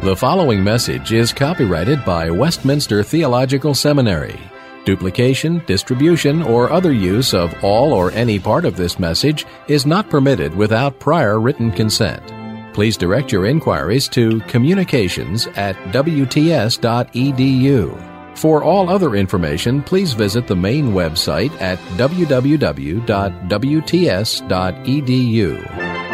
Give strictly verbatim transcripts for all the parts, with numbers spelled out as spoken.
The following message is copyrighted by Westminster Theological Seminary. Duplication, distribution, or other use of all or any part of this message is not permitted without prior written consent. Please direct your inquiries to communications at w t s dot e d u. For all other information, please visit the main website at w w w dot w t s dot e d u.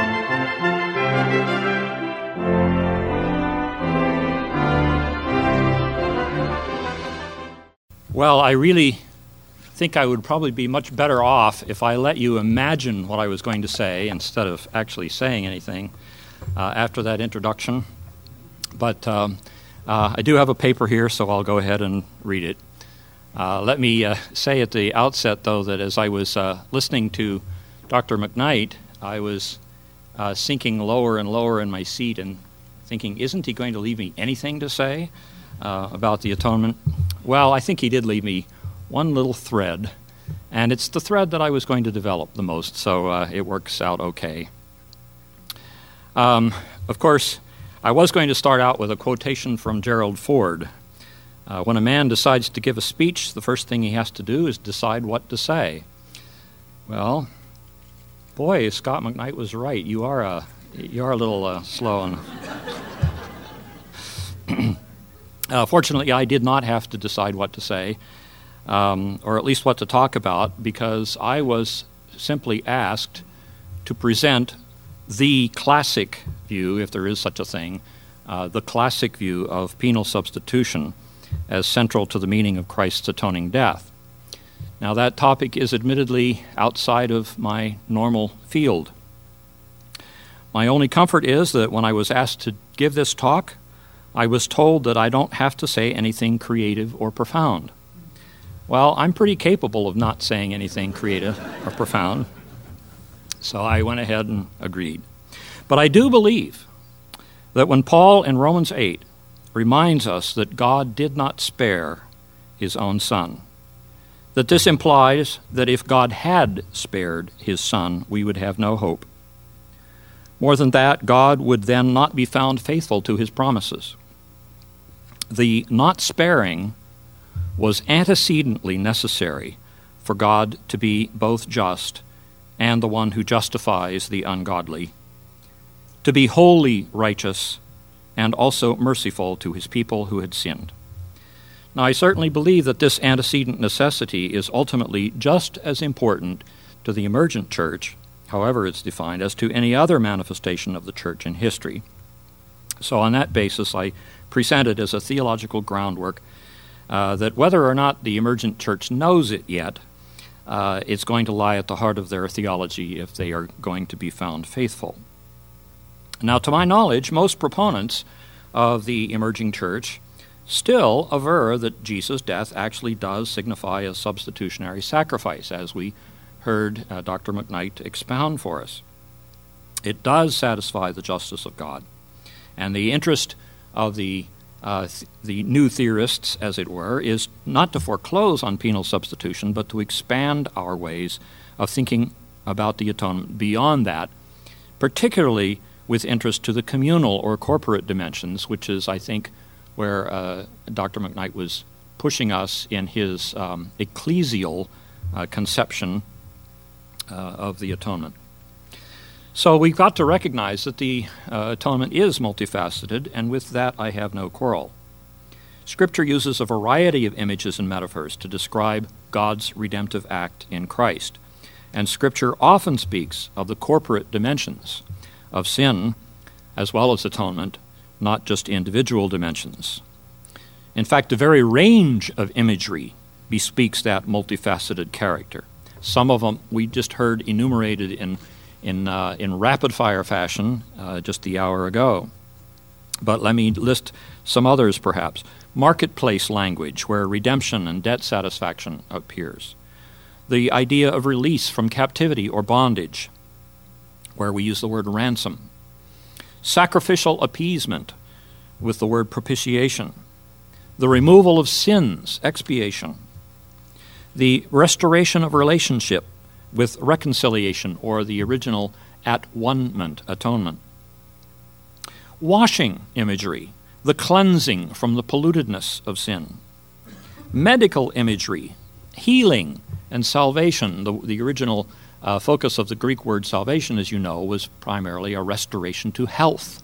Well, I really think I would probably be much better off if I let you imagine what I was going to say instead of actually saying anything uh, after that introduction. But um, uh, I do have a paper here, so I'll go ahead and read it. Uh, let me uh, say at the outset, though, that as I was uh, listening to Doctor McKnight, I was uh, sinking lower and lower in my seat and thinking, isn't he going to leave me anything to say uh, about the atonement? Well, I think he did leave me one little thread, and it's the thread that I was going to develop the most, so uh, it works out okay. Um, of course, I was going to start out with a quotation from Gerald Ford. Uh, when a man decides to give a speech, the first thing he has to do is decide what to say. Well, boy, Scott McKnight was right. You are a, you are a little uh, slow on... Uh, fortunately, I did not have to decide what to say, um, or at least what to talk about, because I was simply asked to present the classic view, if there is such a thing, uh, the classic view of penal substitution as central to the meaning of Christ's atoning death. Now, that topic is admittedly outside of my normal field. My only comfort is that when I was asked to give this talk, I was told that I don't have to say anything creative or profound. Well, I'm pretty capable of not saying anything creative or profound, so I went ahead and agreed. But I do believe that when Paul in Romans eight reminds us that God did not spare his own Son, that this implies that if God had spared his Son, we would have no hope. More than that, God would then not be found faithful to his promises. The not sparing was antecedently necessary for God to be both just and the one who justifies the ungodly, to be wholly righteous and also merciful to his people who had sinned. Now, I certainly believe that this antecedent necessity is ultimately just as important to the emergent church, however it's defined, as to any other manifestation of the church in history. So on that basis, I presented as a theological groundwork uh, that whether or not the emergent church knows it yet, uh, it's going to lie at the heart of their theology if they are going to be found faithful. Now, to my knowledge, most proponents of the emerging church still aver that Jesus' death actually does signify a substitutionary sacrifice, as we heard uh, Doctor McKnight expound for us. It does satisfy the justice of God. And the interest of the uh, th- the new theorists, as it were, is not to foreclose on penal substitution, but to expand our ways of thinking about the atonement beyond that, particularly with interest to the communal or corporate dimensions, which is, I think, where uh, Doctor McKnight was pushing us in his um, ecclesial uh, conception uh, of the atonement. So we've got to recognize that the uh, atonement is multifaceted, and with that I have no quarrel. Scripture uses a variety of images and metaphors to describe God's redemptive act in Christ, and Scripture often speaks of the corporate dimensions of sin as well as atonement, not just individual dimensions. In fact, the very range of imagery bespeaks that multifaceted character. Some of them we just heard enumerated in in uh, in rapid-fire fashion uh, just the hour ago. But let me list some others, perhaps. Marketplace language, where redemption and debt satisfaction appears. The idea of release from captivity or bondage, where we use the word ransom. Sacrificial appeasement, with the word propitiation. The removal of sins, expiation. The restoration of relationship, with reconciliation, or the original at-one-ment, atonement. Washing imagery, the cleansing from the pollutedness of sin. Medical imagery, healing and salvation. The, the original uh, focus of the Greek word salvation, as you know, was primarily a restoration to health.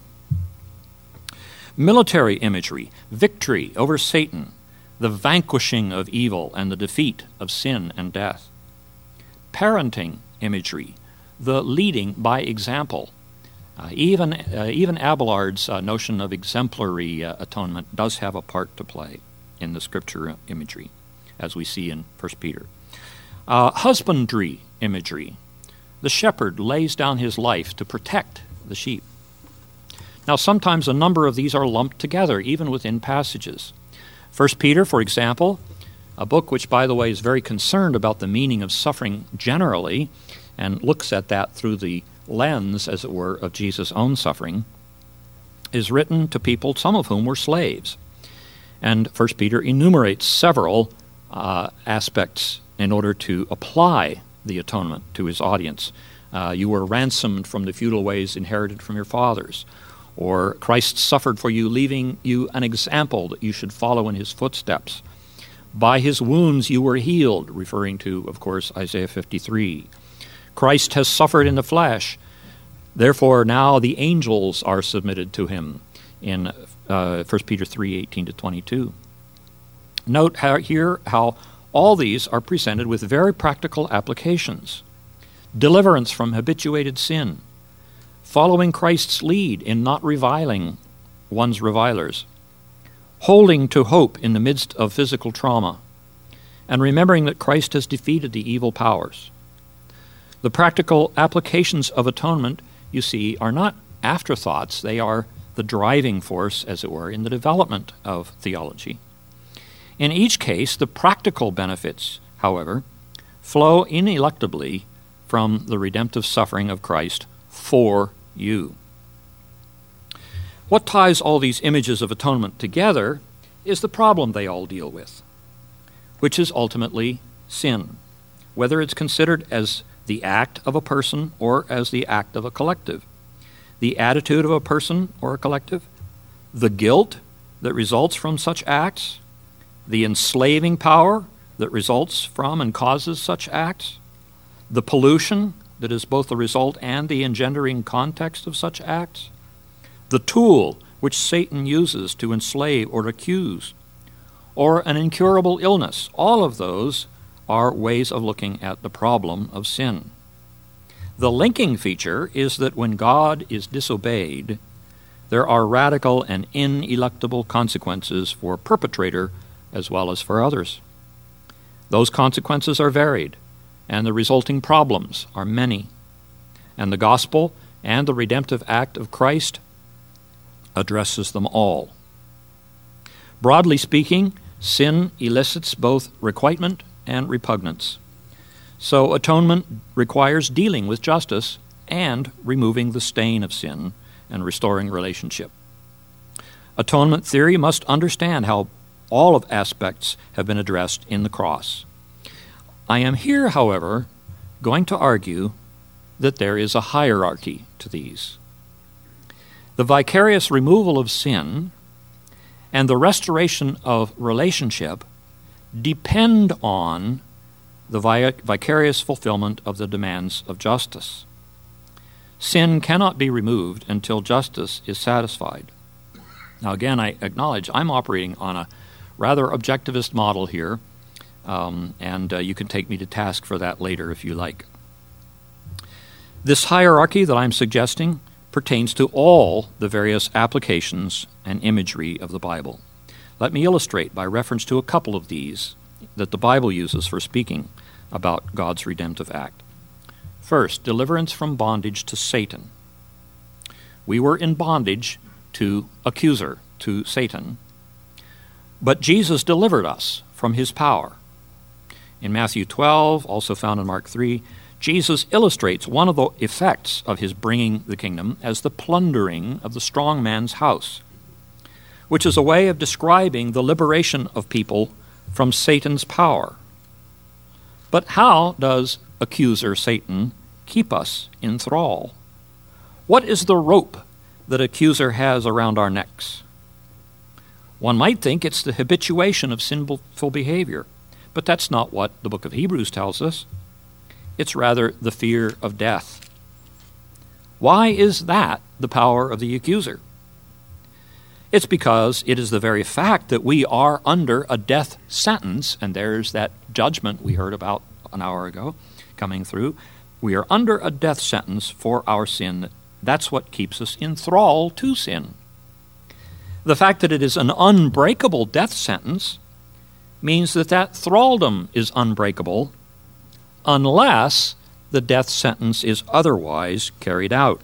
Military imagery, victory over Satan, the vanquishing of evil and the defeat of sin and death. Parenting imagery, the leading by example. Uh, even uh, even Abelard's uh, notion of exemplary uh, atonement does have a part to play in the scripture imagery, as we see in First Peter. Uh, husbandry imagery. The shepherd lays down his life to protect the sheep. Now, sometimes a number of these are lumped together, even within passages. First Peter, for example, a book which, by the way, is very concerned about the meaning of suffering generally and looks at that through the lens, as it were, of Jesus' own suffering, is written to people, some of whom were slaves. And First Peter enumerates several uh, aspects in order to apply the atonement to his audience. Uh, you were ransomed from the feudal ways inherited from your fathers. Or Christ suffered for you, leaving you an example that you should follow in his footsteps. By his wounds you were healed, referring to, of course, Isaiah fifty-three. Christ has suffered in the flesh, therefore now the angels are submitted to him, in uh, First Peter three, eighteen to twenty-two. Note how, here how all these are presented with very practical applications. Deliverance from habituated sin, following Christ's lead in not reviling one's revilers, holding to hope in the midst of physical trauma, and remembering that Christ has defeated the evil powers. The practical applications of atonement, you see, are not afterthoughts. They are the driving force, as it were, in the development of theology. In each case, the practical benefits, however, flow ineluctably from the redemptive suffering of Christ for you. What ties all these images of atonement together is the problem they all deal with, which is ultimately sin, whether it's considered as the act of a person or as the act of a collective, the attitude of a person or a collective, the guilt that results from such acts, the enslaving power that results from and causes such acts, the pollution that is both the result and the engendering context of such acts, the tool which Satan uses to enslave or accuse, or an incurable illness. All of those are ways of looking at the problem of sin. The linking feature is that when God is disobeyed, there are radical and ineluctable consequences for perpetrator as well as for others. Those consequences are varied, and the resulting problems are many. And the gospel and the redemptive act of Christ addresses them all. Broadly speaking, sin elicits both requitement and repugnance. So atonement requires dealing with justice and removing the stain of sin and restoring relationship. Atonement theory must understand how all of aspects have been addressed in the cross. I am here, however, going to argue that there is a hierarchy to these. The vicarious removal of sin and the restoration of relationship depend on the vicarious fulfillment of the demands of justice. Sin cannot be removed until justice is satisfied. Now again, I acknowledge I'm operating on a rather objectivist model here, um, and uh, you can take me to task for that later if you like. This hierarchy that I'm suggesting pertains to all the various applications and imagery of the Bible. Let me illustrate by reference to a couple of these that the Bible uses for speaking about God's redemptive act. First, deliverance from bondage to Satan. We were in bondage to accuser, to Satan, but Jesus delivered us from his power. In Matthew twelve, also found in Mark three, Jesus illustrates one of the effects of his bringing the kingdom as the plundering of the strong man's house, which is a way of describing the liberation of people from Satan's power. But how does accuser Satan keep us in thrall? What is the rope that accuser has around our necks? One might think it's the habituation of sinful behavior, but that's not what the book of Hebrews tells us. It's rather the fear of death. Why is that the power of the accuser? It's because it is the very fact that we are under a death sentence, and there's that judgment we heard about an hour ago coming through. We are under a death sentence for our sin. That's what keeps us in thrall to sin. The fact that it is an unbreakable death sentence means that that thraldom is unbreakable unless the death sentence is otherwise carried out.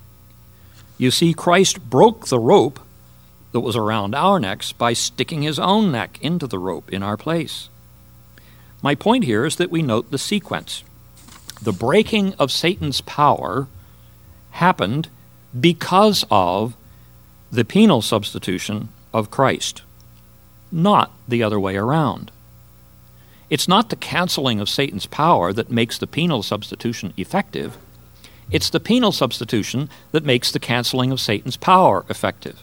You see, Christ broke the rope that was around our necks by sticking his own neck into the rope in our place. My point here is that we note the sequence. The breaking of Satan's power happened because of the penal substitution of Christ, not the other way around. It's not the canceling of Satan's power that makes the penal substitution effective. It's the penal substitution that makes the canceling of Satan's power effective.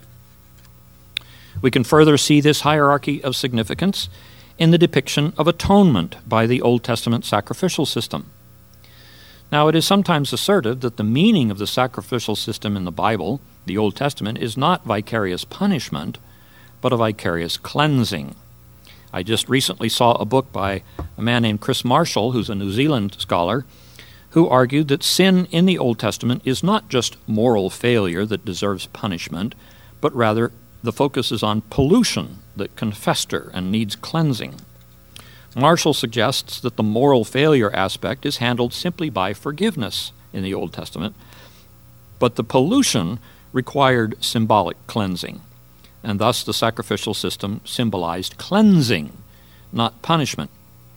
We can further see this hierarchy of significance in the depiction of atonement by the Old Testament sacrificial system. Now, it is sometimes asserted that the meaning of the sacrificial system in the Bible, the Old Testament, is not vicarious punishment, but a vicarious cleansing. I just recently saw a book by a man named Chris Marshall, who's a New Zealand scholar, who argued that sin in the Old Testament is not just moral failure that deserves punishment, but rather the focus is on pollution that can fester and needs cleansing. Marshall suggests that the moral failure aspect is handled simply by forgiveness in the Old Testament, but the pollution required symbolic cleansing, and thus the sacrificial system symbolized cleansing, not punishment.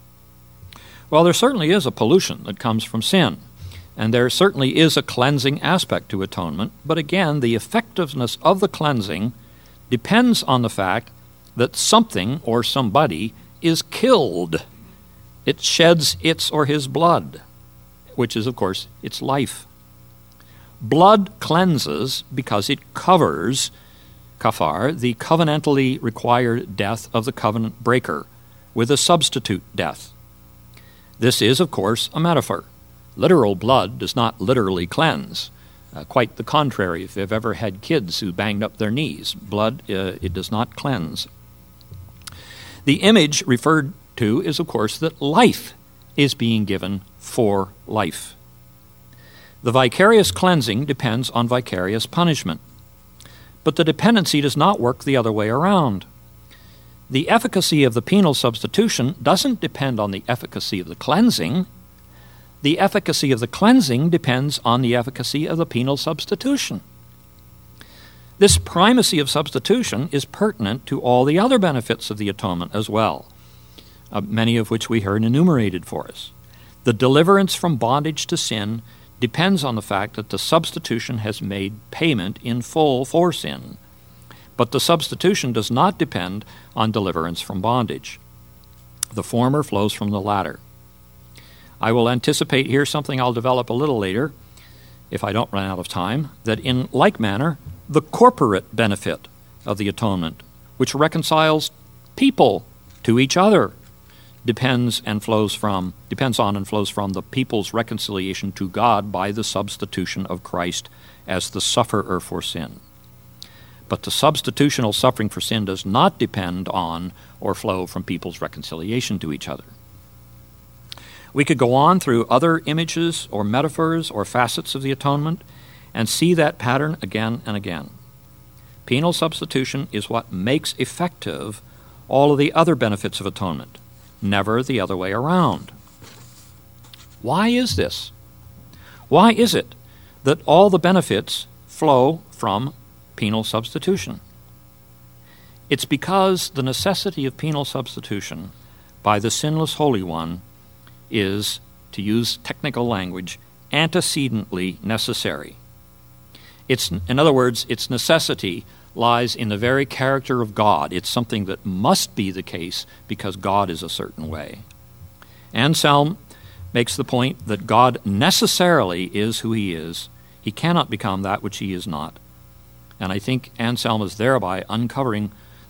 Well, there certainly is a pollution that comes from sin, and there certainly is a cleansing aspect to atonement, but again, the effectiveness of the cleansing depends on the fact that something or somebody is killed. It sheds its or his blood, which is, of course, its life. Blood cleanses because it covers, kafar, the covenantally required death of the covenant breaker with a substitute death. This is, of course, a metaphor. Literal blood does not literally cleanse. Uh, quite the contrary. If you've ever had kids who banged up their knees, blood, uh, it does not cleanse. The image referred to is, of course, that life is being given for life. The vicarious cleansing depends on vicarious punishment, but the dependency does not work the other way around. The efficacy of the penal substitution doesn't depend on the efficacy of the cleansing. The efficacy of the cleansing depends on the efficacy of the penal substitution. This primacy of substitution is pertinent to all the other benefits of the atonement as well, uh, many of which we heard enumerated for us. The deliverance from bondage to sin depends on the fact that the substitution has made payment in full for sin, but the substitution does not depend on deliverance from bondage. The former flows from the latter. I will anticipate here something I'll develop a little later, if I don't run out of time, that in like manner, the corporate benefit of the atonement, which reconciles people to each other, depends and flows from depends on and flows from the people's reconciliation to God by the substitution of Christ as the sufferer for sin. But the substitutional suffering for sin does not depend on or flow from people's reconciliation to each other. We could go on through other images or metaphors or facets of the atonement and see that pattern again and again. Penal substitution is what makes effective all of the other benefits of atonement, never the other way around. Why is this? Why is it that all the benefits flow from penal substitution? It's because the necessity of penal substitution by the sinless Holy One is, to use technical language, antecedently necessary. It's, in other words, its necessity lies in the very character of God. It's something that must be the case because God is a certain way. Anselm makes the point that God necessarily is who he is. He cannot become that which he is not. And I think Anselm is thereby uncovering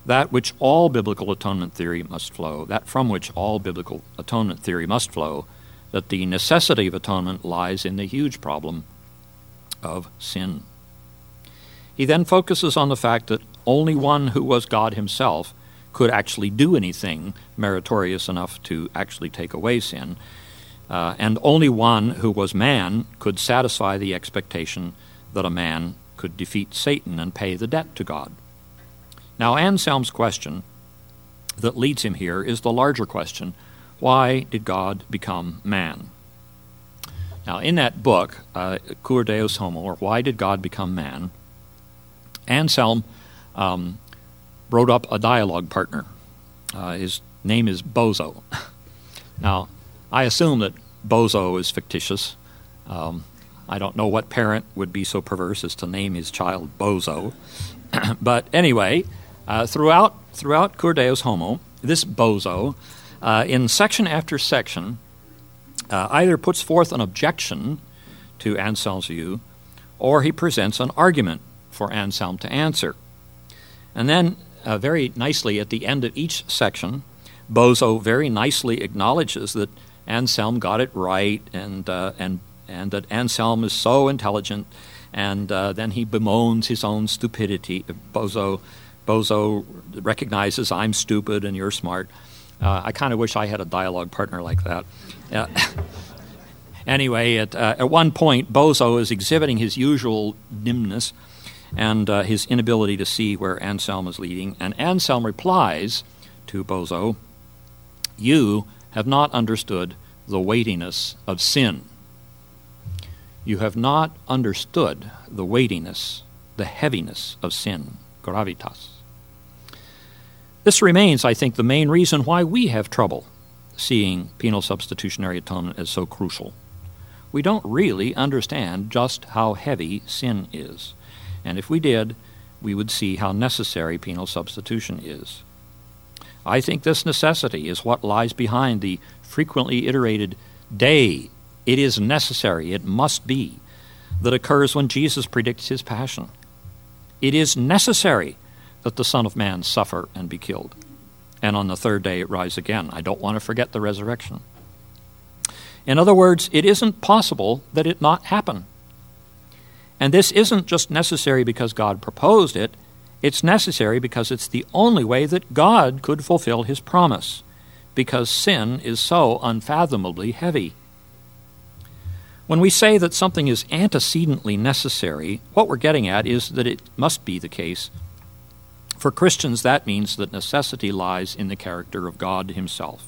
that which all biblical atonement theory must flow, that from which all biblical atonement theory must flow, that the necessity of atonement lies in the huge problem of sin. He then focuses on the fact that only one who was God himself could actually do anything meritorious enough to actually take away sin, uh, and only one who was man could satisfy the expectation that a man could defeat Satan and pay the debt to God. Now, Anselm's question that leads him here is the larger question: why did God become man? Now, in that book, uh, Cur Deus Homo, or Why Did God Become Man, Anselm um, wrote up a dialogue partner. Uh, his name is Bozo. Now, I assume that Bozo is fictitious. Um, I don't know what parent would be so perverse as to name his child Bozo. But anyway, uh, throughout throughout Cur Deus Homo, this Bozo, uh, in section after section, uh, either puts forth an objection to Anselm's view, or he presents an argument for Anselm to answer. And then, uh, very nicely at the end of each section, Bozo very nicely acknowledges that Anselm got it right, and uh, and and that Anselm is so intelligent, and uh, then he bemoans his own stupidity. Bozo, Bozo recognizes I'm stupid and you're smart. Uh, I kind of wish I had a dialogue partner like that. Uh, anyway, at, uh, at one point, Bozo is exhibiting his usual dimness and uh, his inability to see where Anselm is leading, and Anselm replies to Bozo, "You have not understood the weightiness of sin. You have not understood the weightiness, the heaviness of sin, gravitas." This remains, I think, the main reason why we have trouble seeing penal substitutionary atonement as so crucial. We don't really understand just how heavy sin is. And if we did, we would see how necessary penal substitution is. I think this necessity is what lies behind the frequently iterated day, it is necessary, it must be, that occurs when Jesus predicts his passion. It is necessary that the Son of Man suffer and be killed, and on the third day rise again. I don't want to forget the resurrection. In other words, it isn't possible that it not happen. And this isn't just necessary because God proposed it, it's necessary because it's the only way that God could fulfill his promise, because sin is so unfathomably heavy. When we say that something is antecedently necessary, what we're getting at is that it must be the case. For Christians, that means that necessity lies in the character of God himself.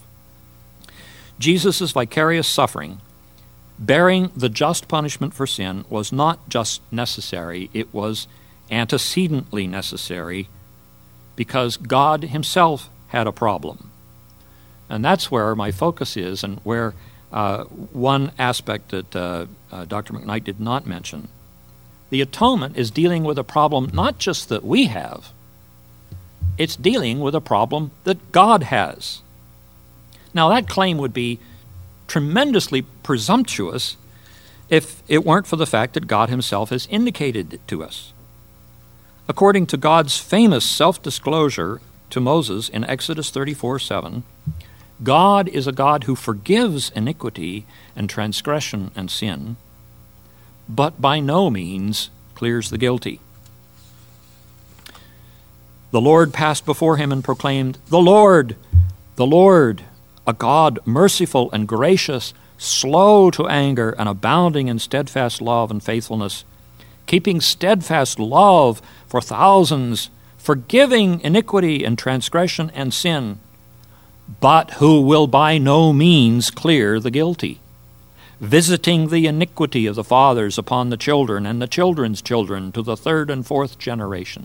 Jesus' vicarious suffering, bearing the just punishment for sin, was not just necessary, it was antecedently necessary because God himself had a problem. And that's where my focus is, and where uh, one aspect that uh, uh, Doctor McKnight did not mention. The atonement is dealing with a problem not just that we have, it's dealing with a problem that God has. Now, that claim would be tremendously presumptuous if it weren't for the fact that God himself has indicated it to us. According to God's famous self-disclosure to Moses in Exodus thirty-four seven, God is a God who forgives iniquity and transgression and sin, but by no means clears the guilty. The Lord passed before him and proclaimed, "The Lord, the Lord, a God merciful and gracious, slow to anger and abounding in steadfast love and faithfulness, keeping steadfast love for thousands, forgiving iniquity and transgression and sin, but who will by no means clear the guilty, visiting the iniquity of the fathers upon the children and the children's children to the third and fourth generation."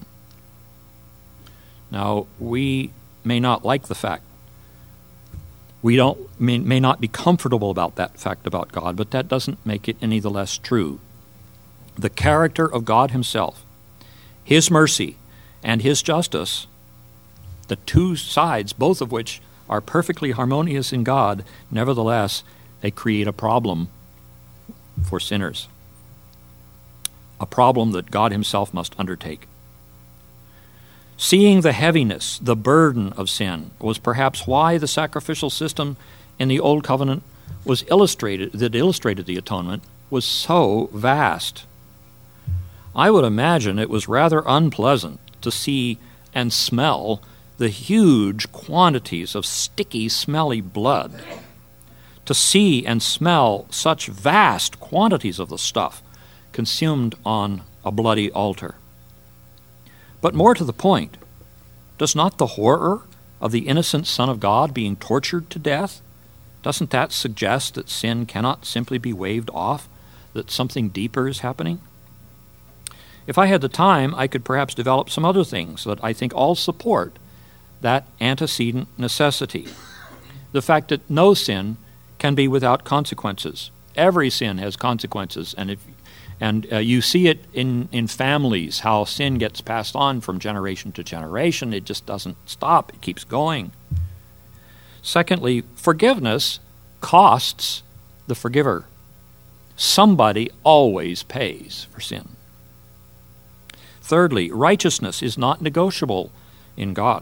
Now, we may not like the fact. We don't may, may not be comfortable about that fact about God, but that doesn't make it any the less true. The character of God himself, his mercy, and his justice, the two sides, both of which are perfectly harmonious in God, nevertheless, they create a problem for sinners, a problem that God himself must undertake. Seeing the heaviness, the burden of sin, was perhaps why the sacrificial system in the Old Covenant was illustrated, that illustrated the atonement, was so vast. I would imagine it was rather unpleasant to see and smell the huge quantities of sticky, smelly blood, to see and smell such vast quantities of the stuff consumed on a bloody altar. But more to the point, does not the horror of the innocent Son of God being tortured to death, doesn't that suggest that sin cannot simply be waved off, that something deeper is happening? If I had the time, I could perhaps develop some other things that I think all support that antecedent necessity. The fact that no sin can be without consequences. Every sin has consequences, and if and uh, you see it in, in families, how sin gets passed on from generation to generation. It just doesn't stop. It keeps going. Secondly, forgiveness costs the forgiver. Somebody always pays for sin. Thirdly, righteousness is not negotiable in God.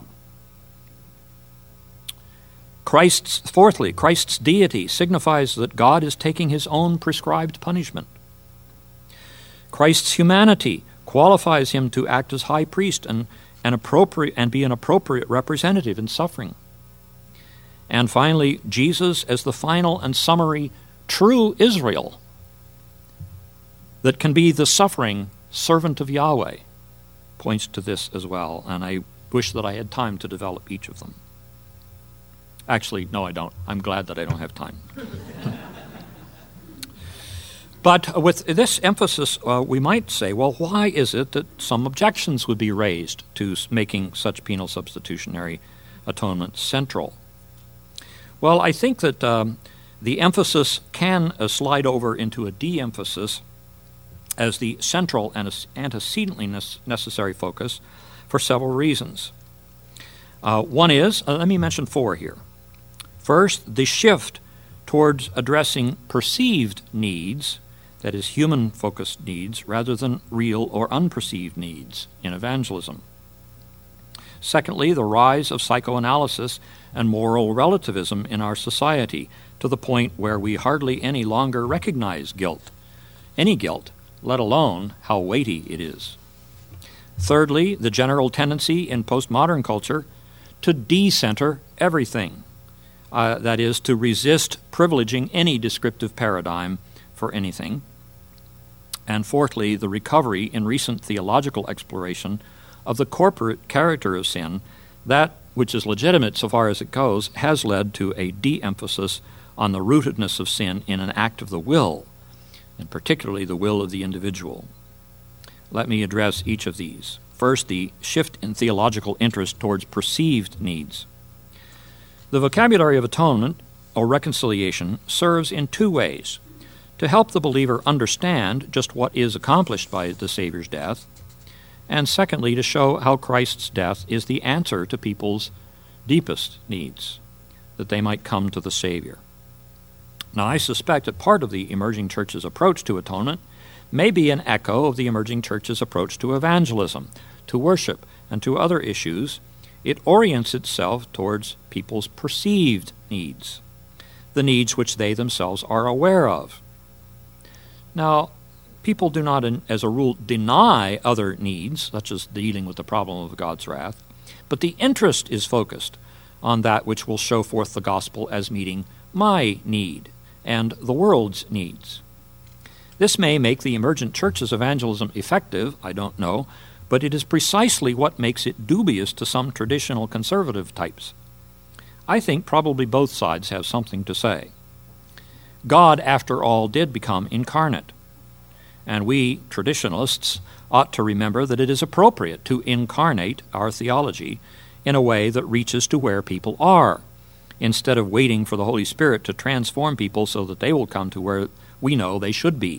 Christ's, fourthly, Christ's deity signifies that God is taking his own prescribed punishment. Christ's humanity qualifies him to act as high priest and, and, appropriate, and be an appropriate representative in suffering. And finally, Jesus as the final and summary true Israel that can be the suffering servant of Yahweh points to this as well, and I wish that I had time to develop each of them. Actually, no, I don't. I'm glad that I don't have time. But with this emphasis, uh, we might say, well, why is it that some objections would be raised to making such penal substitutionary atonement central? Well, I think that um, the emphasis can uh, slide over into a de-emphasis as the central and antecedently necessary focus for several reasons. Uh, one is, uh, let me mention four here. First, the shift towards addressing perceived needs, that is, human-focused needs, rather than real or unperceived needs in evangelism. Secondly, the rise of psychoanalysis and moral relativism in our society to the point where we hardly any longer recognize guilt, any guilt, let alone how weighty it is. Thirdly, the general tendency in postmodern culture to de-center everything, uh, that is, to resist privileging any descriptive paradigm for anything. And fourthly, the recovery in recent theological exploration of the corporate character of sin, that which is legitimate so far as it goes, has led to a de-emphasis on the rootedness of sin in an act of the will, and particularly the will of the individual. Let me address each of these. First, the shift in theological interest towards perceived needs. The vocabulary of atonement, or reconciliation, serves in two ways: to help the believer understand just what is accomplished by the Savior's death, and secondly, to show how Christ's death is the answer to people's deepest needs, that they might come to the Savior. Now, I suspect that part of the emerging church's approach to atonement may be an echo of the emerging church's approach to evangelism, to worship, and to other issues. It orients itself towards people's perceived needs, the needs which they themselves are aware of. Now, people do not, as a rule, deny other needs, such as dealing with the problem of God's wrath, but the interest is focused on that which will show forth the gospel as meeting my need and the world's needs. This may make the emergent church's evangelism effective, I don't know, but it is precisely what makes it dubious to some traditional conservative types. I think probably both sides have something to say. God, after all, did become incarnate, and we, traditionalists, ought to remember that it is appropriate to incarnate our theology in a way that reaches to where people are, instead of waiting for the Holy Spirit to transform people so that they will come to where we know they should be.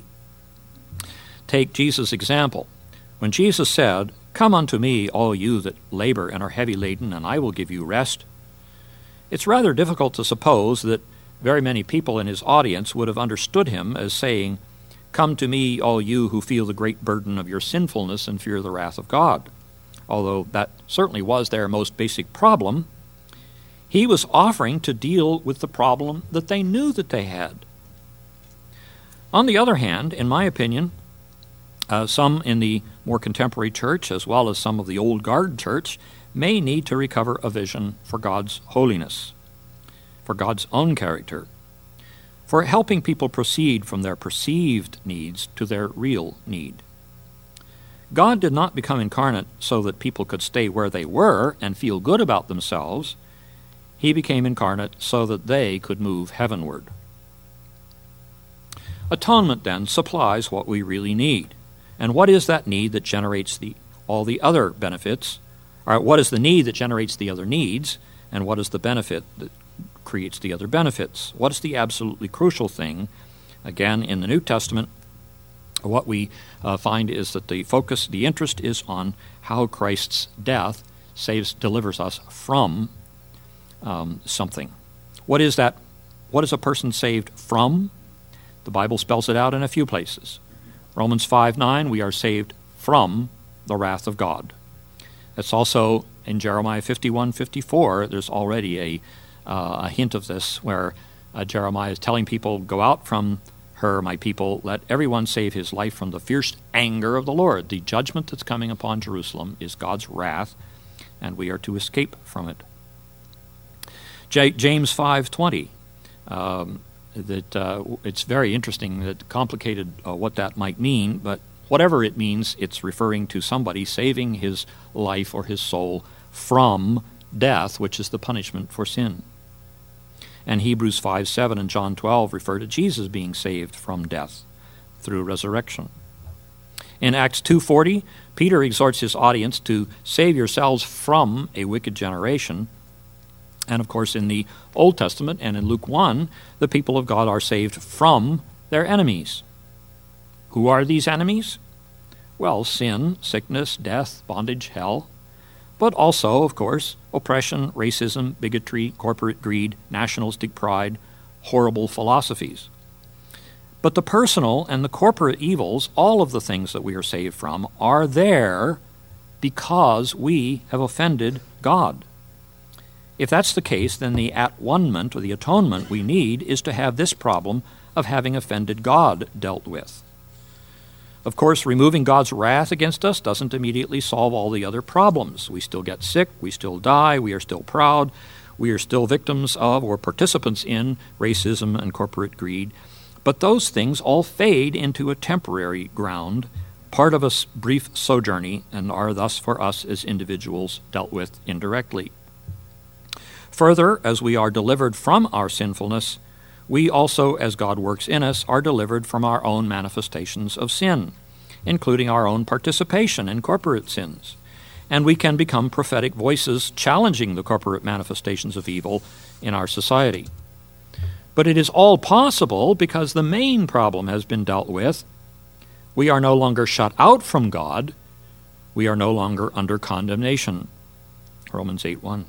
Take Jesus' example. When Jesus said, "Come unto me, all you that labor and are heavy laden, and I will give you rest," it's rather difficult to suppose that very many people in his audience would have understood him as saying, "Come to me, all you who feel the great burden of your sinfulness and fear the wrath of God." although that certainly was their most basic problem. He was offering to deal with the problem that they knew that they had. On the other hand, in my opinion, uh, some in the more contemporary church, as well as some of the old guard church, may need to recover a vision for God's holiness, for God's own character, for helping people proceed from their perceived needs to their real need. God did not become incarnate so that people could stay where they were and feel good about themselves. He became incarnate so that they could move heavenward. Atonement, then, supplies what we really need. And what is that need that generates the all the other benefits? Or what is the need that generates the other needs? And what is the benefit that creates the other benefits? What is the absolutely crucial thing? Again, in the New Testament, what we uh, find is that the focus, the interest is on how Christ's death saves, delivers us from um, something. What is that? What is a person saved from? The Bible spells it out in a few places. Romans five nine, we are saved from the wrath of God. It's also in Jeremiah fifty-one fifty-four, there's already a, uh, a hint of this, where uh, Jeremiah is telling people, go out from her, my people, let everyone save his life from the fierce anger of the Lord. The judgment that's coming upon Jerusalem is God's wrath, and we are to escape from it. J- James five twenty, um, that uh, it's very interesting, that complicated uh, what that might mean, but whatever it means, it's referring to somebody saving his life or his soul from death, which is the punishment for sin. And Hebrews five seven and John twelve refer to Jesus being saved from death through resurrection. In Acts two forty, Peter exhorts his audience to save yourselves from a wicked generation. And of course, in the Old Testament and in Luke one, the people of God are saved from their enemies. Who are these enemies? Well, sin, sickness, death, bondage, hell, but also, of course, oppression, racism, bigotry, corporate greed, nationalistic pride, horrible philosophies. But the personal and the corporate evils, all of the things that we are saved from, are there because we have offended God. If that's the case, then the at-one-ment or the atonement we need is to have this problem of having offended God dealt with. Of course, removing God's wrath against us doesn't immediately solve all the other problems. We still get sick, we still die, we are still proud, we are still victims of or participants in racism and corporate greed. But those things all fade into a temporary ground, part of a brief sojourn, and are thus for us as individuals dealt with indirectly. Further, as we are delivered from our sinfulness, we also, as God works in us, are delivered from our own manifestations of sin, including our own participation in corporate sins. And we can become prophetic voices challenging the corporate manifestations of evil in our society. But it is all possible because the main problem has been dealt with. We are no longer shut out from God. We are no longer under condemnation. Romans eight one.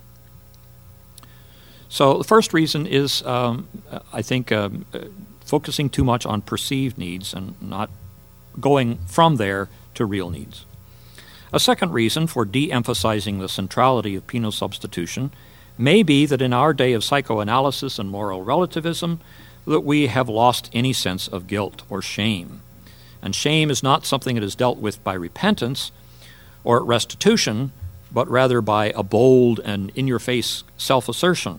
So the first reason is, um, I think, um, focusing too much on perceived needs and not going from there to real needs. A second reason for de-emphasizing the centrality of penal substitution may be that in our day of psychoanalysis and moral relativism, that we have lost any sense of guilt or shame. And shame is not something that is dealt with by repentance or restitution, but rather by a bold and in-your-face self-assertion.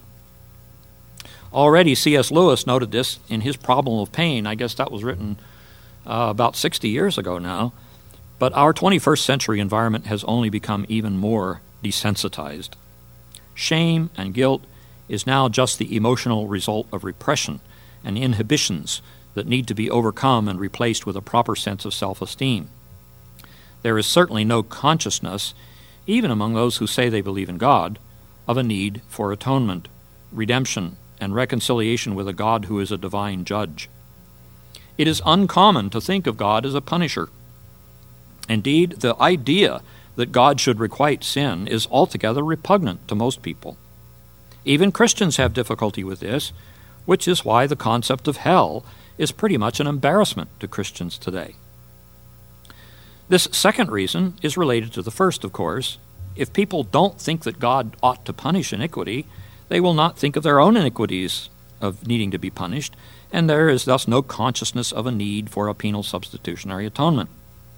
Already C S Lewis noted this in his Problem of Pain. I guess that was written uh, about sixty years ago now. But our twenty-first century environment has only become even more desensitized. Shame and guilt is now just the emotional result of repression and inhibitions that need to be overcome and replaced with a proper sense of self-esteem. There is certainly no consciousness, even among those who say they believe in God, of a need for atonement, redemption, and reconciliation with a God who is a divine judge. It is uncommon to think of God as a punisher. Indeed, the idea that God should requite sin is altogether repugnant to most people. Even Christians have difficulty with this, which is why the concept of hell is pretty much an embarrassment to Christians today. This second reason is related to the first, of course, If people don't think that God ought to punish iniquity, they will not think of their own iniquities of needing to be punished, and there is thus no consciousness of a need for a penal substitutionary atonement.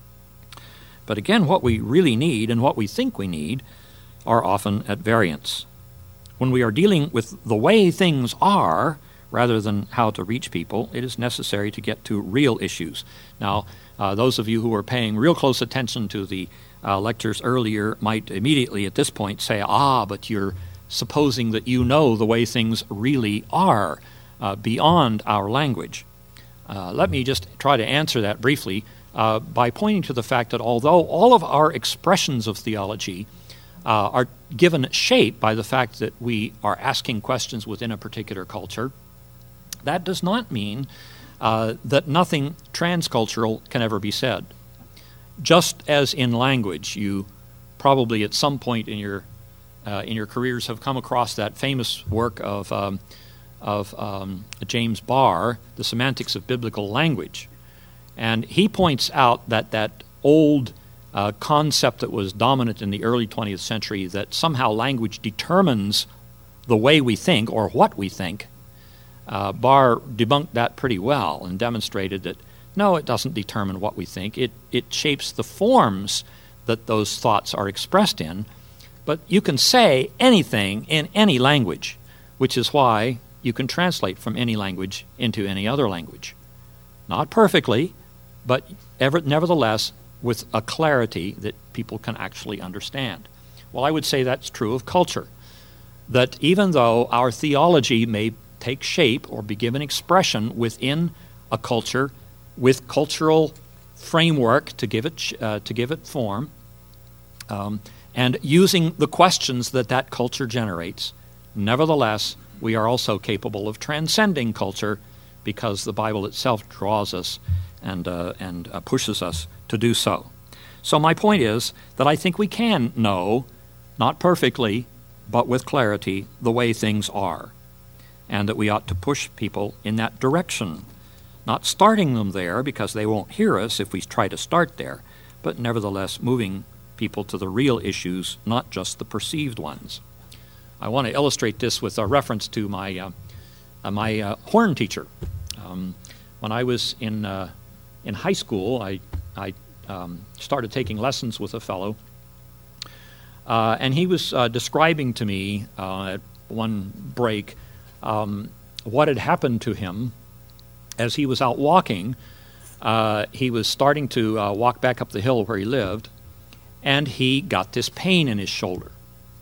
But again, what we really need and what we think we need are often at variance. When we are dealing with the way things are, rather than how to reach people, it is necessary to get to real issues. Now, uh, those of you who are paying real close attention to the uh, lectures earlier might immediately at this point say, ah, but you're supposing that you know the way things really are uh, beyond our language. Uh, let me just try to answer that briefly uh, by pointing to the fact that although all of our expressions of theology uh, are given shape by the fact that we are asking questions within a particular culture, that does not mean uh, that nothing transcultural can ever be said. Just as in language, you probably at some point in your uh, in your careers have come across that famous work of um, of um, James Barr, The Semantics of Biblical Language, and he points out that that old uh, concept that was dominant in the early twentieth century, that somehow language determines the way we think or what we think. Uh, Barr debunked that pretty well and demonstrated that, no, it doesn't determine what we think. It, it shapes the forms that those thoughts are expressed in. But you can say anything in any language, which is why you can translate from any language into any other language. Not perfectly, but ever, nevertheless with a clarity that people can actually understand. Well, I would say that's true of culture, that even though our theology may take shape or be given expression within a culture with cultural framework to give it uh, to give it form, um, and using the questions that that culture generates, nevertheless, we are also capable of transcending culture because the Bible itself draws us and uh, and uh, pushes us to do so. So my point is that I think we can know, not perfectly, but with clarity, the way things are, and that we ought to push people in that direction, not starting them there because they won't hear us if we try to start there, but nevertheless moving people to the real issues, not just the perceived ones. I want to illustrate this with a reference to my uh, uh, my uh, horn teacher. Um, when I was in uh, in high school, I I um, started taking lessons with a fellow, uh, and he was uh, describing to me uh, at one break Um, what had happened to him as he was out walking. Uh, he was starting to uh, walk back up the hill where he lived, and he got this pain in his shoulder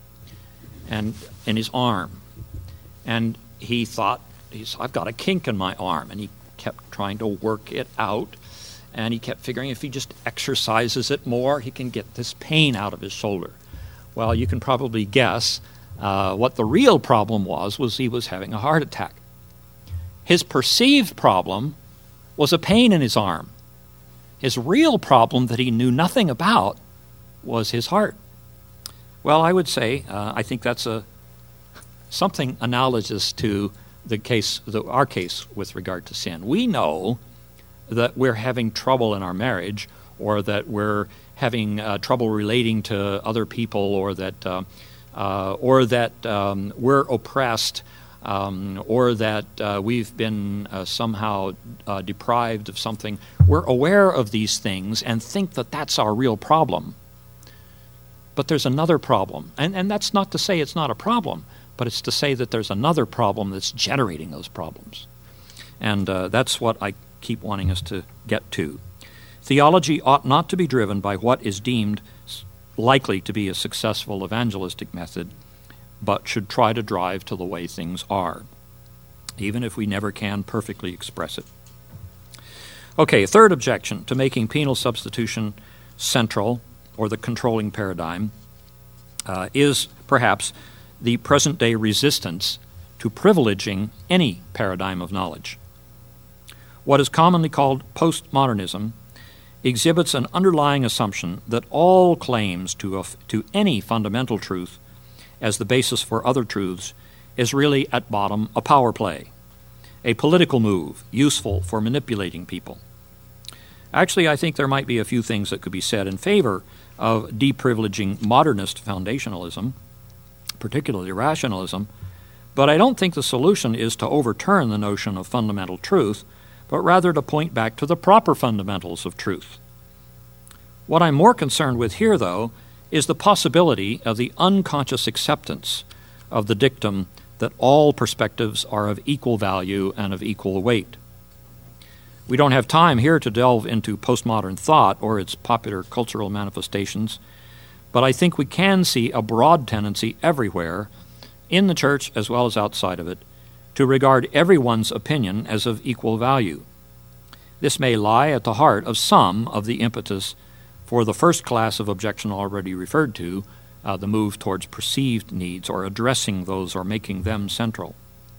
and in his arm. And he thought, he's, I've got a kink in my arm, and he kept trying to work it out, and he kept figuring if he just exercises it more, he can get this pain out of his shoulder. Well, you can probably guess Uh, what the real problem was, was he was having a heart attack. His perceived problem was a pain in his arm. His real problem that he knew nothing about was his heart. Well, I would say, uh, I think that's a something analogous to the case, the, our case with regard to sin. We know that we're having trouble in our marriage, or that we're having uh, trouble relating to other people, or that uh, Uh, or that um, we're oppressed, um, or that uh, we've been uh, somehow uh, deprived of something. We're aware of these things and think that that's our real problem. But there's another problem. And, and that's not to say it's not a problem, but it's to say that there's another problem that's generating those problems. And uh, that's what I keep wanting us to get to. Theology ought not to be driven by what is deemed likely to be a successful evangelistic method, but should try to drive to the way things are, even if we never can perfectly express it. Okay, a third objection to making penal substitution central, or the controlling paradigm, uh, is perhaps the present-day resistance to privileging any paradigm of knowledge. What is commonly called postmodernism exhibits an underlying assumption that all claims to, a, to any fundamental truth as the basis for other truths is really at bottom a power play, a political move useful for manipulating people. Actually, I think there might be a few things that could be said in favor of deprivileging modernist foundationalism, particularly rationalism, but I don't think the solution is to overturn the notion of fundamental truth, but rather to point back to the proper fundamentals of truth. What I'm more concerned with here, though, is the possibility of the unconscious acceptance of the dictum that all perspectives are of equal value and of equal weight. We don't have time here to delve into postmodern thought or its popular cultural manifestations, but I think we can see a broad tendency everywhere, in the church as well as outside of it, to regard everyone's opinion as of equal value. This may lie at the heart of some of the impetus for the first class of objection already referred to, uh, the move towards perceived needs or addressing those or making them central,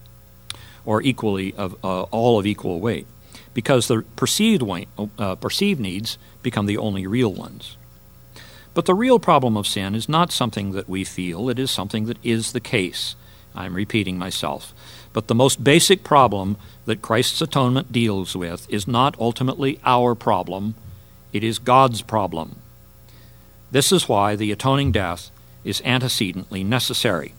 or equally of uh, all of equal weight, because the perceived, weight, uh, perceived needs become the only real ones. But the real problem of sin is not something that we feel, it is something that is the case. I'm repeating myself. But the most basic problem that Christ's atonement deals with is not ultimately our problem, it is God's problem. This is why the atoning death is antecedently necessary.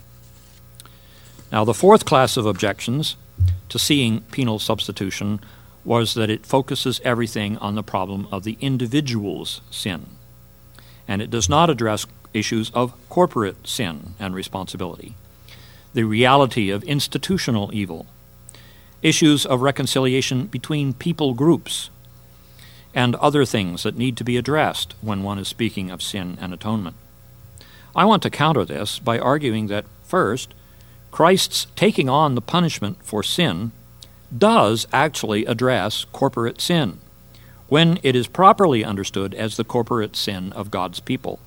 Now, the fourth class of objections to seeing penal substitution was that it focuses everything on the problem of the individual's sin, and it does not address issues of corporate sin and responsibility, the reality of institutional evil, issues of reconciliation between people groups, and other things that need to be addressed when one is speaking of sin and atonement. I want to counter this by arguing that, first, Christ's taking on the punishment for sin does actually address corporate sin, when it is properly understood as the corporate sin of God's people.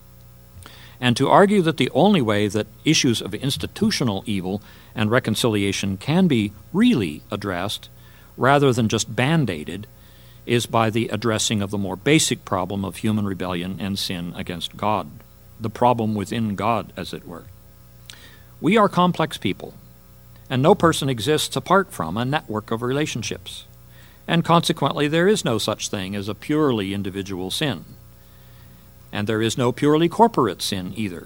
And to argue that the only way that issues of institutional evil and reconciliation can be really addressed, rather than just band-aided, is by the addressing of the more basic problem of human rebellion and sin against God, the problem within God, as it were. We are complex people, and no person exists apart from a network of relationships, and consequently there is no such thing as a purely individual sin, and there is no purely corporate sin either.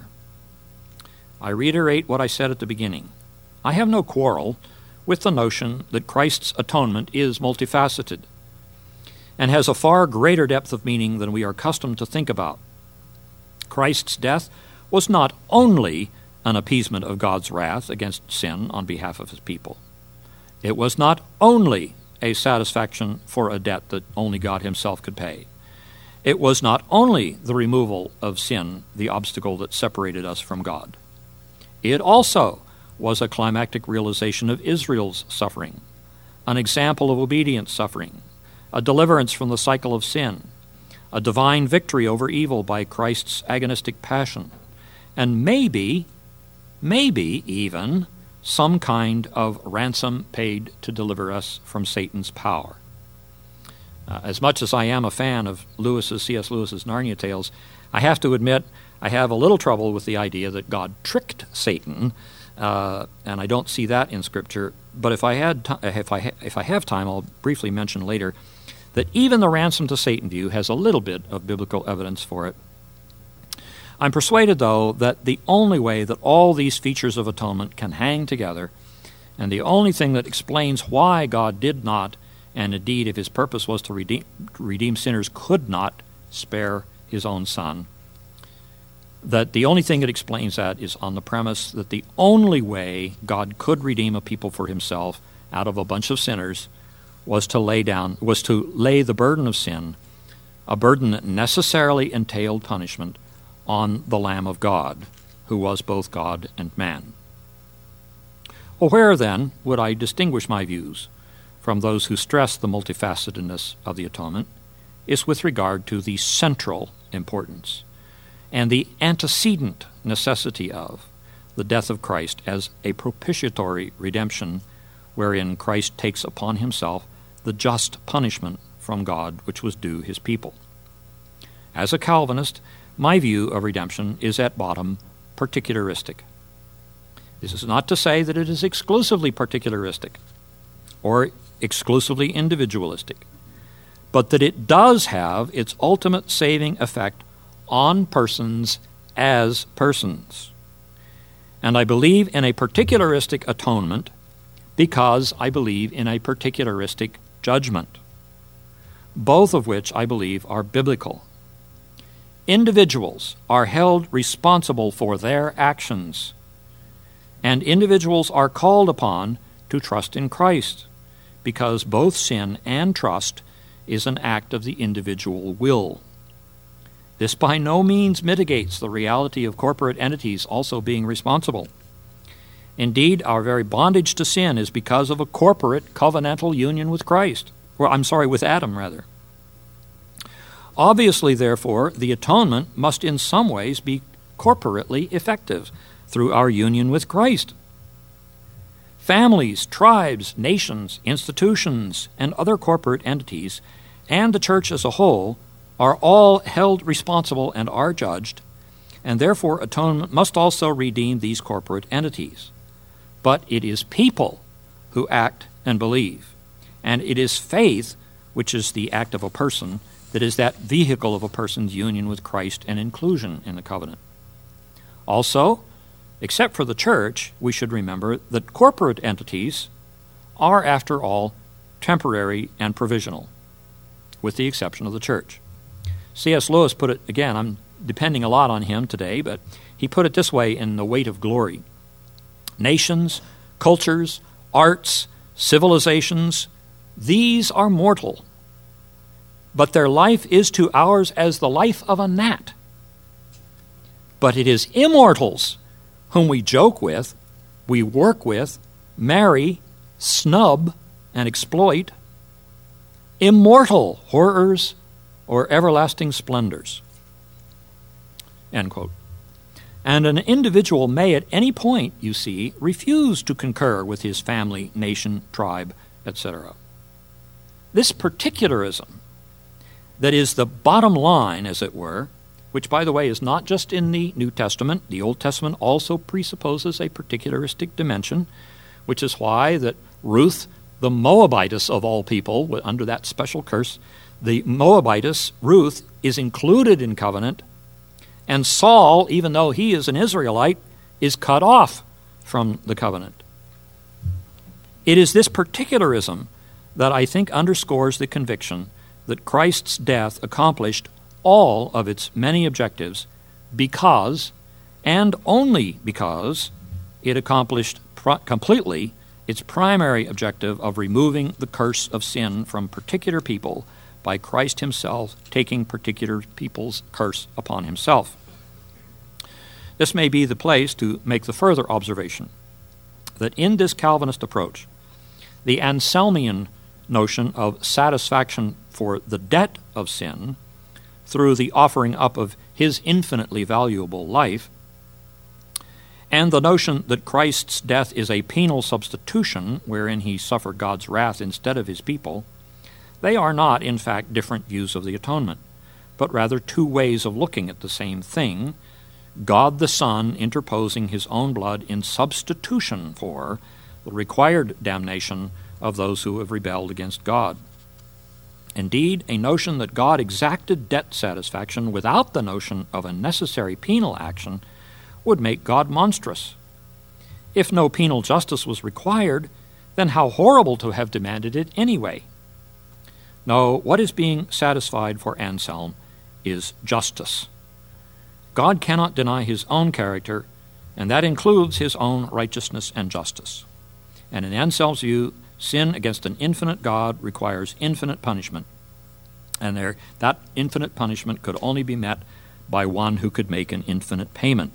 I reiterate what I said at the beginning. I have no quarrel with the notion that Christ's atonement is multifaceted and has a far greater depth of meaning than we are accustomed to think about. Christ's death was not only an appeasement of God's wrath against sin on behalf of his people. It was not only a satisfaction for a debt that only God himself could pay. It was not only the removal of sin, the obstacle that separated us from God. It also was a climactic realization of Israel's suffering, an example of obedient suffering, a deliverance from the cycle of sin, a divine victory over evil by Christ's agonistic passion, and maybe, maybe even some kind of ransom paid to deliver us from Satan's power. Uh, as much as I am a fan of Lewis's, C S Lewis's Narnia tales, I have to admit I have a little trouble with the idea that God tricked Satan, uh, and I don't see that in Scripture. But if I had, t- if I ha- if I have time, I'll briefly mention later that even the ransom to Satan view has a little bit of biblical evidence for it. I'm persuaded, though, that the only way that all these features of atonement can hang together, and the only thing that explains why God did not, and indeed if his purpose was to redeem, redeem sinners, could not spare his own Son, that the only thing that explains that is on the premise that the only way God could redeem a people for himself out of a bunch of sinners was to lay down, was to lay the burden of sin, a burden that necessarily entailed punishment, on the Lamb of God, who was both God and man. Well, where then would I distinguish my views from those who stress the multifacetedness of the atonement is with regard to the central importance and the antecedent necessity of the death of Christ as a propitiatory redemption wherein Christ takes upon himself the just punishment from God which was due his people. As a Calvinist, my view of redemption is at bottom particularistic. This is not to say that it is exclusively particularistic or exclusively individualistic, but that it does have its ultimate saving effect on persons as persons. And I believe in a particularistic atonement because I believe in a particularistic judgment, both of which I believe are biblical. Individuals are held responsible for their actions, and individuals are called upon to trust in Christ, because both sin and trust is an act of the individual will. This by no means mitigates the reality of corporate entities also being responsible. Indeed, our very bondage to sin is because of a corporate covenantal union with Christ. Well, I'm sorry, with Adam, rather. Obviously, therefore, the atonement must in some ways be corporately effective through our union with Christ. Families, tribes, nations, institutions, and other corporate entities, and the church as a whole, are all held responsible and are judged, and therefore atonement must also redeem these corporate entities. But it is people who act and believe, and it is faith, which is the act of a person, that is that vehicle of a person's union with Christ and inclusion in the covenant. Also, except for the church, we should remember that corporate entities are, after all, temporary and provisional, with the exception of the church. C S Lewis put it, again, I'm depending a lot on him today, but he put it this way in The Weight of Glory. Nations, cultures, arts, civilizations, these are mortal, but their life is to ours as the life of a gnat. But it is immortals whom we joke with, we work with, marry, snub, and exploit, immortal horrors or everlasting splendors. End quote. And an individual may at any point, you see, refuse to concur with his family, nation, tribe, et cetera. This particularism, that is the bottom line, as it were, which, by the way, is not just in the New Testament. The Old Testament also presupposes a particularistic dimension, which is why that Ruth, the Moabitess of all people, under that special curse, the Moabitess, Ruth, is included in covenant, and Saul, even though he is an Israelite, is cut off from the covenant. It is this particularism that I think underscores the conviction that Christ's death accomplished all of its many objectives because, and only because, it accomplished pr- completely its primary objective of removing the curse of sin from particular people by Christ himself taking particular people's curse upon himself. This may be the place to make the further observation that in this Calvinist approach, the Anselmian notion of satisfaction for the debt of sin through the offering up of his infinitely valuable life, and the notion that Christ's death is a penal substitution wherein he suffered God's wrath instead of his people, they are not, in fact, different views of the atonement, but rather two ways of looking at the same thing, God the Son interposing his own blood in substitution for the required damnation of those who have rebelled against God. Indeed, a notion that God exacted debt satisfaction without the notion of a necessary penal action would make God monstrous. If no penal justice was required, then how horrible to have demanded it anyway. No, what is being satisfied for Anselm is justice. God cannot deny his own character, and that includes his own righteousness and justice. And in Anselm's view, sin against an infinite God requires infinite punishment, and there, that infinite punishment could only be met by one who could make an infinite payment.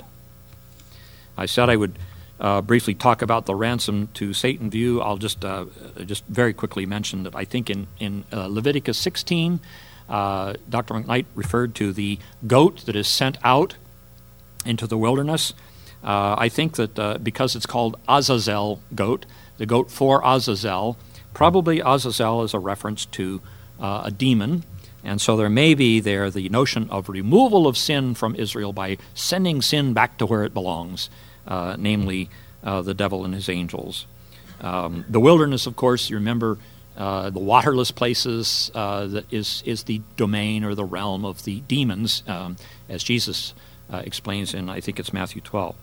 I said I would uh, briefly talk about the ransom to Satan view. I'll just uh, just very quickly mention that I think in, in uh, Leviticus sixteen, uh, Doctor McKnight referred to the goat that is sent out into the wilderness. Uh, I think that uh, because it's called Azazel goat, the goat for Azazel, probably Azazel is a reference to uh, a demon, and so there may be there the notion of removal of sin from Israel by sending sin back to where it belongs, uh, namely uh, the devil and his angels. Um, the wilderness, of course, you remember, Uh, the waterless places uh, that is, is the domain or the realm of the demons, um, as Jesus uh, explains in, I think it's Matthew twelve.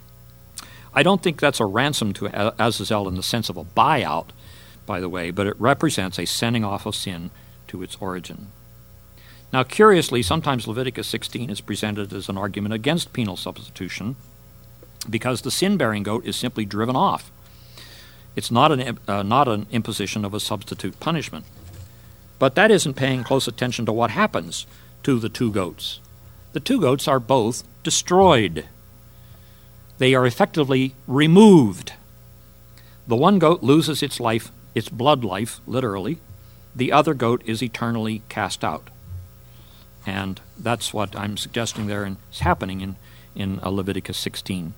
I don't think that's a ransom to Azazel in the sense of a buyout, by the way, but it represents a sending off of sin to its origin. Now, curiously, sometimes Leviticus sixteen is presented as an argument against penal substitution because the sin-bearing goat is simply driven off. It's not an, uh, not an imposition of a substitute punishment. But that isn't paying close attention to what happens to the two goats. The two goats are both destroyed. They are effectively removed. The one goat loses its life, its blood life, literally. The other goat is eternally cast out. And that's what I'm suggesting there and is happening in, in uh, Leviticus sixteen.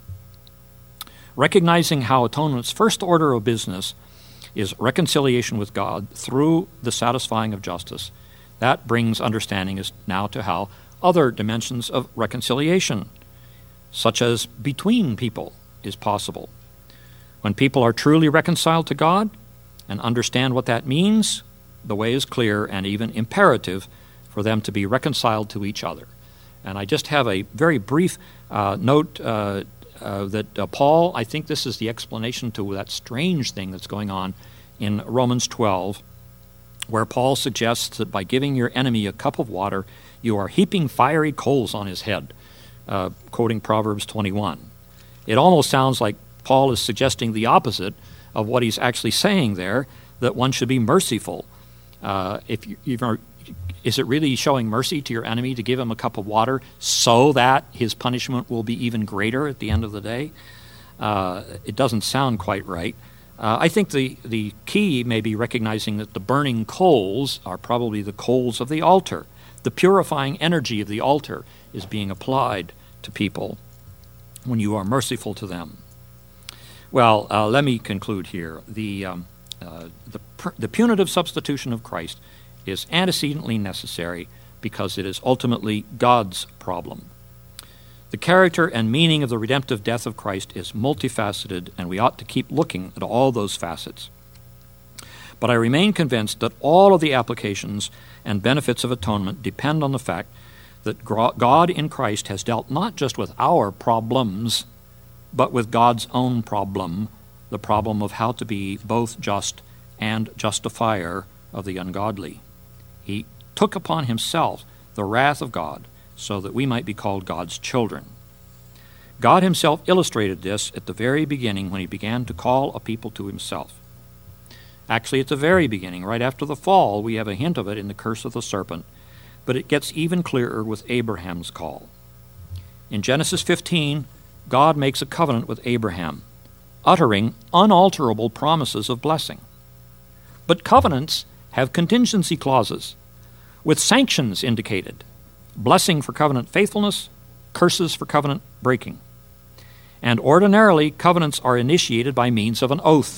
Recognizing how atonement's first order of business is reconciliation with God through the satisfying of justice, that brings understanding as now to how other dimensions of reconciliation, such as between people, is possible. When people are truly reconciled to God and understand what that means, the way is clear and even imperative for them to be reconciled to each other. And I just have a very brief uh, note uh, uh, that uh, Paul, I think this is the explanation to that strange thing that's going on in Romans twelve, where Paul suggests that by giving your enemy a cup of water, you are heaping fiery coals on his head, uh, quoting Proverbs twenty-one. It almost sounds like Paul is suggesting the opposite of what he's actually saying there, that one should be merciful. Uh, if you, you are, is it really showing mercy to your enemy to give him a cup of water so that his punishment will be even greater at the end of the day? Uh, it doesn't sound quite right. Uh, I think the, the key may be recognizing that the burning coals are probably the coals of the altar. The purifying energy of the altar is being applied to people when you are merciful to them. Well, uh, let me conclude here. The, um, uh, the, the punitive substitution of Christ is antecedently necessary because it is ultimately God's problem. The character and meaning of the redemptive death of Christ is multifaceted, and we ought to keep looking at all those facets. But I remain convinced that all of the applications and benefits of atonement depend on the fact that God in Christ has dealt not just with our problems, but with God's own problem, the problem of how to be both just and justifier of the ungodly. He took upon himself the wrath of God so that we might be called God's children. God himself illustrated this at the very beginning when he began to call a people to himself. Actually, at the very beginning, right after the fall, we have a hint of it in the curse of the serpent, but it gets even clearer with Abraham's call. In Genesis fifteen, God makes a covenant with Abraham, uttering unalterable promises of blessing. But covenants have contingency clauses, with sanctions indicated, blessing for covenant faithfulness, curses for covenant breaking. And ordinarily, covenants are initiated by means of an oath.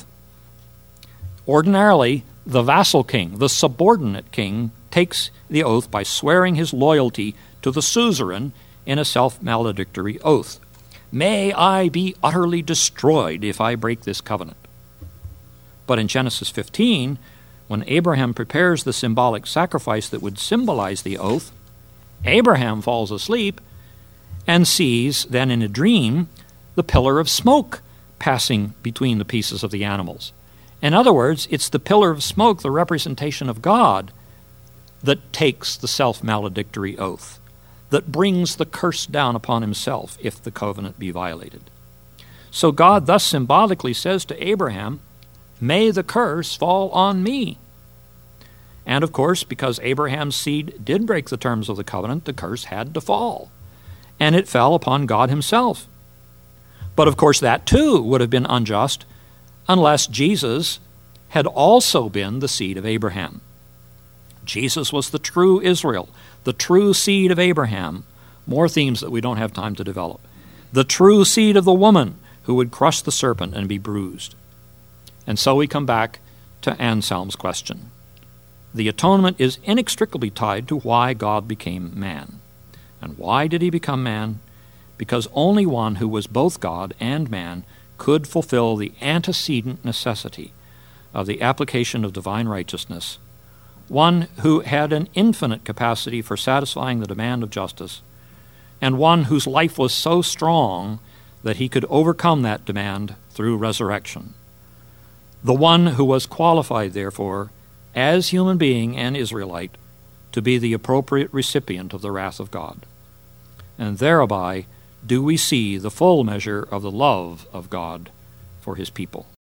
Ordinarily, the vassal king, the subordinate king, takes the oath by swearing his loyalty to the suzerain in a self-maledictory oath. May I be utterly destroyed if I break this covenant. But in Genesis fifteen, when Abraham prepares the symbolic sacrifice that would symbolize the oath, Abraham falls asleep and sees then in a dream the pillar of smoke passing between the pieces of the animals. In other words, it's the pillar of smoke, the representation of God, that takes the self-maledictory oath, that brings the curse down upon himself if the covenant be violated. So God thus symbolically says to Abraham, may the curse fall on me. And of course, because Abraham's seed did break the terms of the covenant, the curse had to fall. And it fell upon God himself. But of course, that too would have been unjust unless Jesus had also been the seed of Abraham. Jesus was the true Israel, the true seed of Abraham. More themes that we don't have time to develop. The true seed of the woman who would crush the serpent and be bruised. And so we come back to Anselm's question. The atonement is inextricably tied to why God became man. And why did he become man? Because only one who was both God and man could fulfill the antecedent necessity of the application of divine righteousness, one who had an infinite capacity for satisfying the demand of justice, and one whose life was so strong that he could overcome that demand through resurrection. The one who was qualified, therefore, as human being and Israelite, to be the appropriate recipient of the wrath of God. And thereby do we see the full measure of the love of God for his people.